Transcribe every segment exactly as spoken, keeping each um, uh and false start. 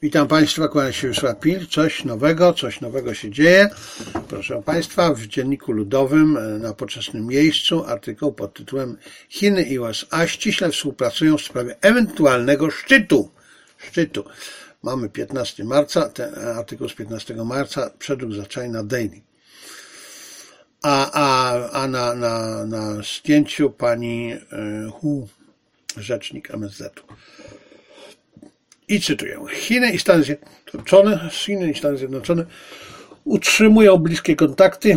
Witam Państwa, kłania się Wiesław Pil. Coś nowego, coś nowego się dzieje. Proszę Państwa, w Dzienniku Ludowym na poczesnym miejscu artykuł pod tytułem Chiny i U S A ściśle współpracują w sprawie ewentualnego szczytu. Szczytu. Mamy piętnastego marca, ten artykuł z piętnastego marca, przedruk za China Daily. A, a, a na, na, na zdjęciu pani Hu, rzecznik M S Z-u. I cytuję. Chiny i Stany Zjednoczone, Chiny i Stany Zjednoczone utrzymują bliskie kontakty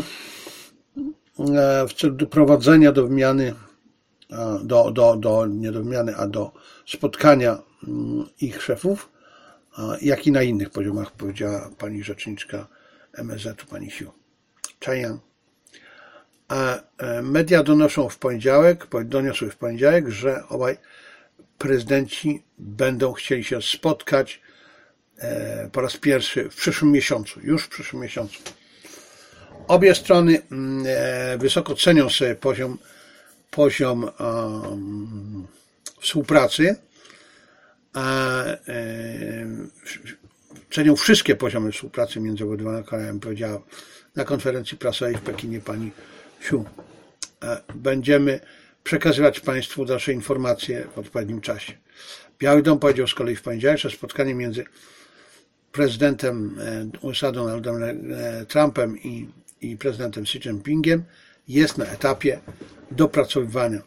w celu doprowadzenia do wymiany, do, do, do, nie do wymiany, a do spotkania ich szefów, jak i na innych poziomach, powiedziała pani rzeczniczka M S Z-u, pani Hu. Cheyenne. A media donoszą w poniedziałek, doniosły w poniedziałek, że obaj prezydenci będą chcieli się spotkać po raz pierwszy w przyszłym miesiącu, już w przyszłym miesiącu. Obie strony wysoko cenią sobie poziom, poziom um, współpracy, a um, cenią wszystkie poziomy współpracy między obydwoma krajami, powiedziała na konferencji prasowej w Pekinie pani Hu. Będziemy przekazywać Państwu dalsze informacje w odpowiednim czasie. Biały Dom powiedział z kolei w poniedziałek, że spotkanie między prezydentem U S A Donaldem Trumpem i, i prezydentem Xi Jinpingiem jest na etapie dopracowywania.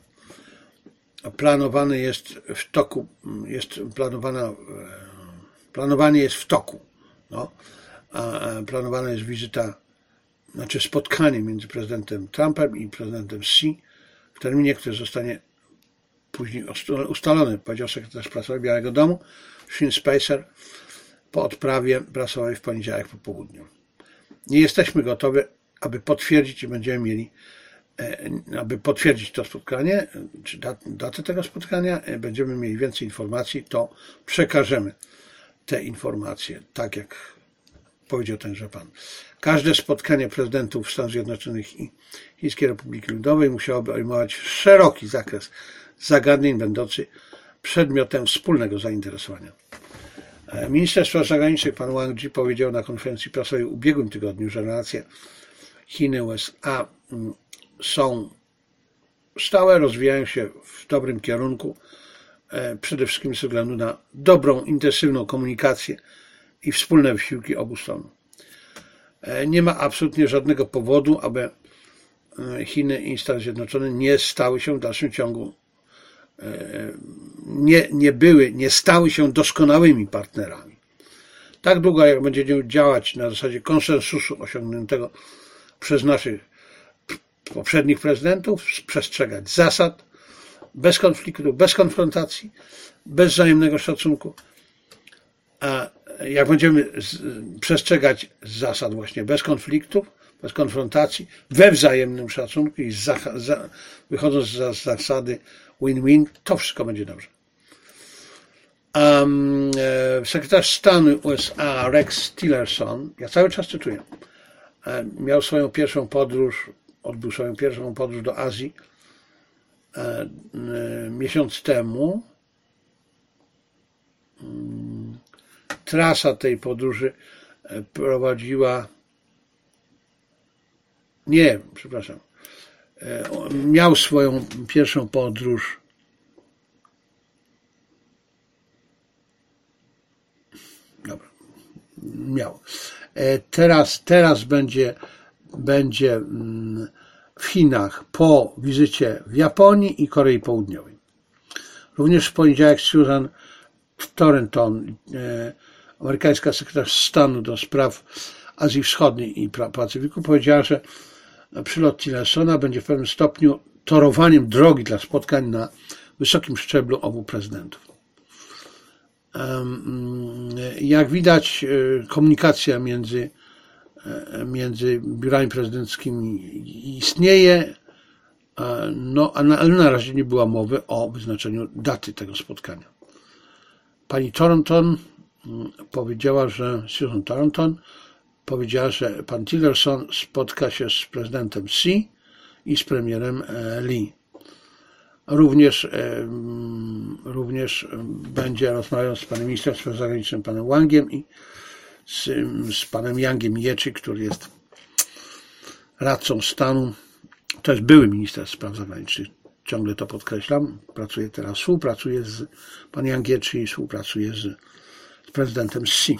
Planowane jest w toku, jest planowana, planowanie jest w toku. No, a planowana jest wizyta, znaczy spotkanie między prezydentem Trumpem i prezydentem Xi w terminie, który zostanie później ustalony, powiedział sekretarz prasowy Białego Domu, Sean Spicer, po odprawie prasowej w poniedziałek po południu. Nie jesteśmy gotowi, aby potwierdzić i będziemy mieli, aby potwierdzić to spotkanie, czy datę tego spotkania, będziemy mieli więcej informacji, to przekażemy te informacje, tak jak powiedział tenże pan. Każde spotkanie prezydentów Stanów Zjednoczonych i Chińskiej Republiki Ludowej musiałoby obejmować szeroki zakres zagadnień będący przedmiotem wspólnego zainteresowania. Minister Spraw Zagranicznych pan Wang Yi powiedział na konferencji prasowej w ubiegłym tygodniu, że relacje Chiny U S A są stałe, rozwijają się w dobrym kierunku, przede wszystkim ze względu na dobrą, intensywną komunikację i wspólne wysiłki obu stron. Nie ma absolutnie żadnego powodu, aby Chiny i Stany Zjednoczone nie stały się w dalszym ciągu, nie, nie były, nie stały się doskonałymi partnerami. Tak długo, jak będziemy działać na zasadzie konsensusu osiągniętego przez naszych poprzednich prezydentów, przestrzegać zasad, bez konfliktu, bez konfrontacji, bez wzajemnego szacunku, a jak będziemy przestrzegać zasad właśnie bez konfliktów, bez konfrontacji, we wzajemnym szacunku i za, za, wychodząc z zasady win-win, to wszystko będzie dobrze. Um, sekretarz stanu U S A Rex Tillerson, ja cały czas cytuję, miał swoją pierwszą podróż, odbył swoją pierwszą podróż do Azji e, e, miesiąc temu. Trasa tej podróży prowadziła, nie, przepraszam, miał swoją pierwszą podróż dobra, miał. Teraz, teraz będzie, będzie w Chinach po wizycie w Japonii i Korei Południowej. Również w poniedziałek Susan Thornton, amerykańska sekretarz stanu do spraw Azji Wschodniej i Pacyfiku, powiedziała, że przylot Tillersona będzie w pewnym stopniu torowaniem drogi dla spotkań na wysokim szczeblu obu prezydentów. Jak widać, komunikacja między, między biurami prezydenckimi istnieje, no, ale na razie nie była mowy o wyznaczeniu daty tego spotkania. Pani Thornton powiedziała, że Susan Thornton powiedziała, że pan Tillerson spotka się z prezydentem Xi i z premierem Lee. Również, również będzie rozmawiał z panem ministrem spraw zagranicznych, panem Wangiem i z, z panem Yangiem Jiechi, który jest radcą stanu. To jest były minister spraw zagranicznych. Ciągle to podkreślam. Pracuje teraz, współpracuje z pan Yang Jiechi i współpracuje z, z prezydentem Xi.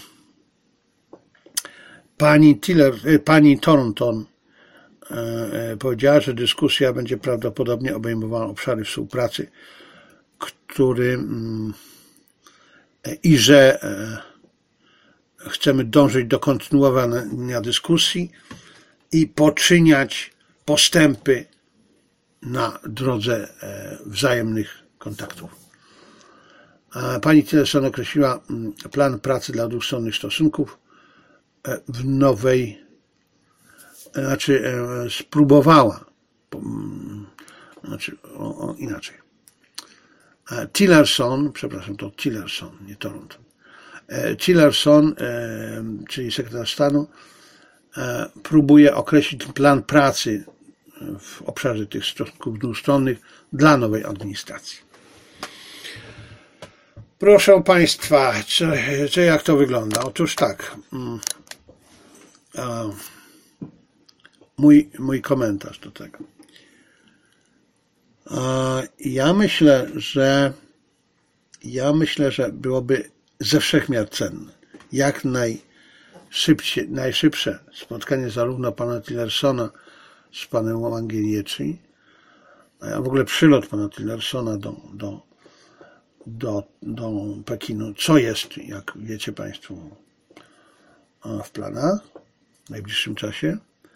Pani Tiller, pani Thornton e, powiedziała, że dyskusja będzie prawdopodobnie obejmowała obszary współpracy, który mm, e, i że e, chcemy dążyć do kontynuowania dyskusji i poczyniać postępy na drodze e, wzajemnych kontaktów. A pani Tillerson określiła mm, plan pracy dla dwustronnych stosunków w nowej, znaczy spróbowała, znaczy o, o, inaczej. Tillerson, przepraszam, to Tillerson, nie Thornton. Tillerson, czyli sekretarz stanu, próbuje określić plan pracy w obszarze tych stosunków dwustronnych dla nowej administracji. Proszę Państwa, co, co jak to wygląda? Otóż tak. Mój, mój komentarz do tego. Ja myślę, że ja myślę, że byłoby ze wszech miar cenne, jak najszybciej, najszybsze spotkanie zarówno pana Tillersona z panem Wangiem Jiechi, a w ogóle przylot pana Tillersona do, do, do, do Pekinu, co jest, jak wiecie Państwo, w planach w najbliższym czasie.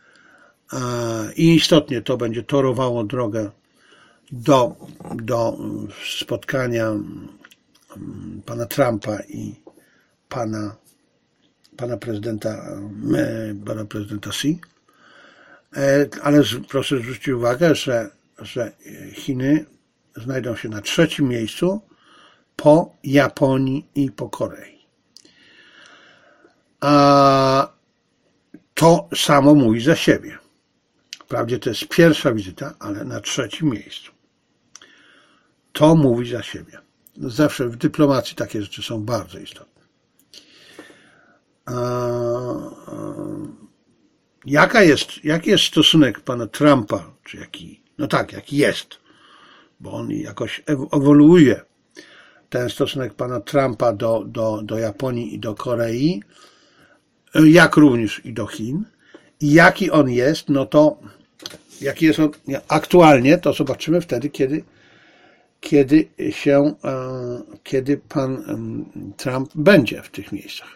I istotnie to będzie torowało drogę do, do spotkania pana Trumpa i pana, pana prezydenta pana prezydenta Xi. Ale proszę zwrócić uwagę, że, że Chiny znajdą się na trzecim miejscu po Japonii i po Korei. A to samo mówi za siebie. Wprawdzie to jest pierwsza wizyta, ale na trzecim miejscu. To mówi za siebie. Zawsze w dyplomacji takie rzeczy są bardzo istotne. A, a, jaka jest, jaki jest stosunek pana Trumpa, czy jaki, no tak, jaki jest, bo on jakoś ewoluuje, ten stosunek pana Trumpa do, do, do Japonii i do Korei, jak również i do Chin. I jaki on jest, no to jaki jest on aktualnie, to zobaczymy wtedy, kiedy, kiedy się, kiedy pan Trump będzie w tych miejscach.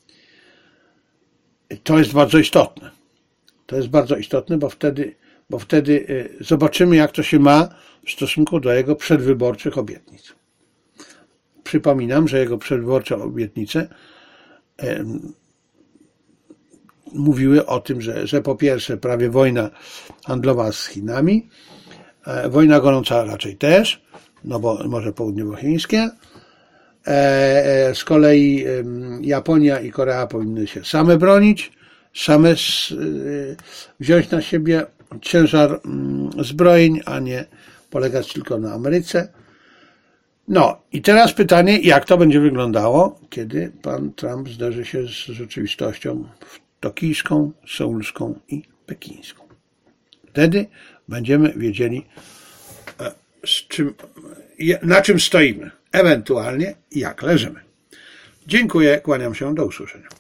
To jest bardzo istotne. To jest bardzo istotne, bo wtedy, bo wtedy zobaczymy, jak to się ma w stosunku do jego przedwyborczych obietnic. Przypominam, że jego przedwyborcze obietnice mówiły o tym, że, że po pierwsze prawie wojna handlowa z Chinami, wojna gorąca raczej też, no bo Morze Południowochińskie, z kolei Japonia i Korea powinny się same bronić, same wziąć na siebie ciężar zbrojeń, a nie polegać tylko na Ameryce. No i teraz pytanie, jak to będzie wyglądało, kiedy pan Trump zderzy się z rzeczywistością tokijską, seulską i pekińską. Wtedy będziemy wiedzieli, z czym, na czym stoimy, ewentualnie jak leżymy. Dziękuję, kłaniam się, do usłyszenia.